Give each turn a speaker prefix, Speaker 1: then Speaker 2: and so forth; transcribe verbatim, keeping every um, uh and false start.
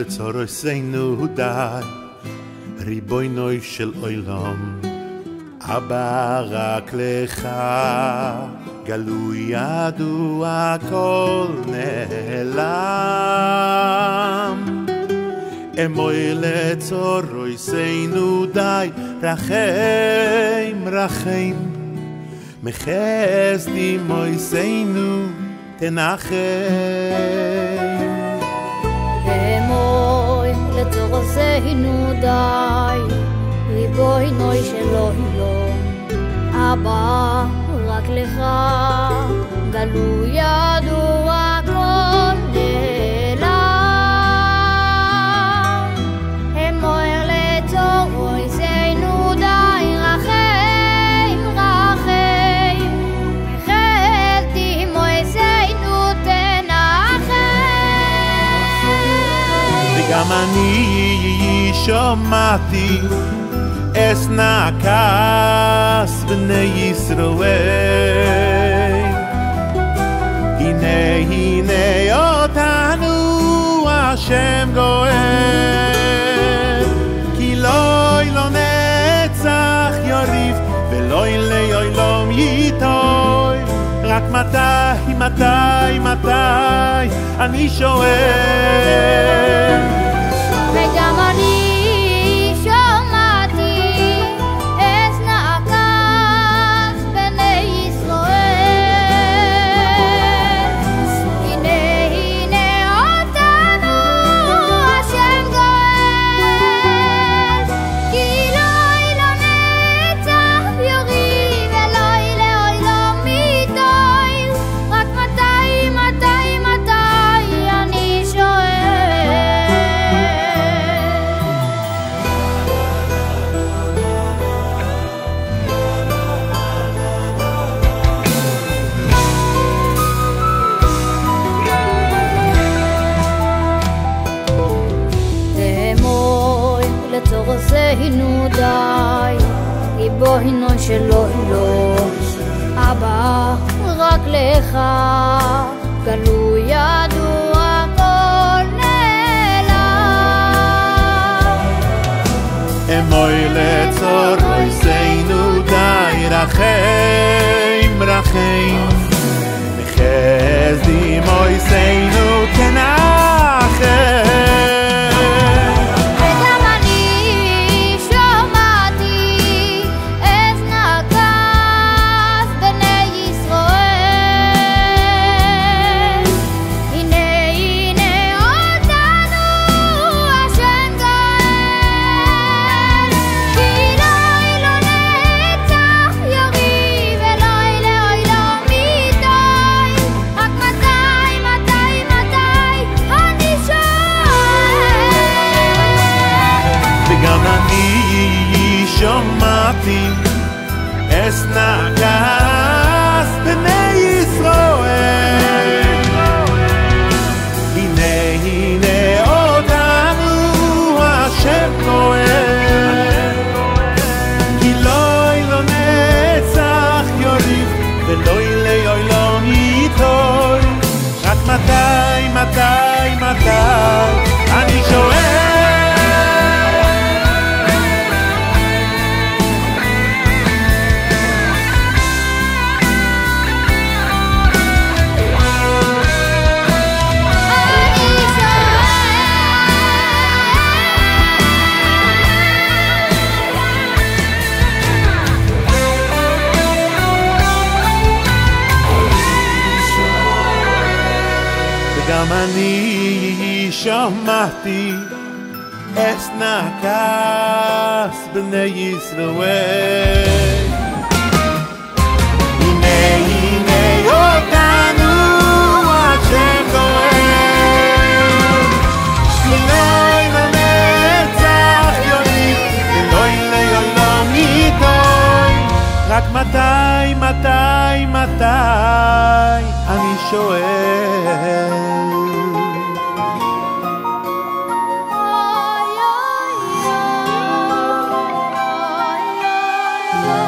Speaker 1: לצורסנו די, ריבונו של עולם, אבא רק לך גלוי ידוע הכל נעלם. אמוי לצורסנו די, רחם רחם, מחסדי מויסנו תנחם.
Speaker 2: אמוי לצורסנו די, ריבונו של עולם, אבא רק לך גלוי ידוע הכל נעלם. אמוי לצורסנו די, רחם רחם, מחסדי מויסנו תנחם.
Speaker 1: וגם אני שמעתי אס נעקס בני ישראל, הנה הנה אותנו השם גואל, כי לא לא נצח יריב ולא לעולם ייטול. רק מתי מתי מתי אני שואל.
Speaker 2: וגם אני לצורסנו די, ריבונו של עולם, אבא רק לך גלוי ידוע הכל נעלם.
Speaker 1: אמוי לצורסנו די, רחם רחם, מחסדי מויסנו תנחם. שמעתי אס נעקס בני ישראל, הנה הנה אותנו השם גואל, כי לא לא נצח יוריב ולא לעולם ייטול. רק מתי מתי מתי אני שואל. גם אני שמעתי אס נעקס בני ישראל, הנה הנה אותנו השם גואל, כי לא לנצח יוריב ולא לעולם ייטול. רק מתי מתי מתי אני שואל.
Speaker 2: Oh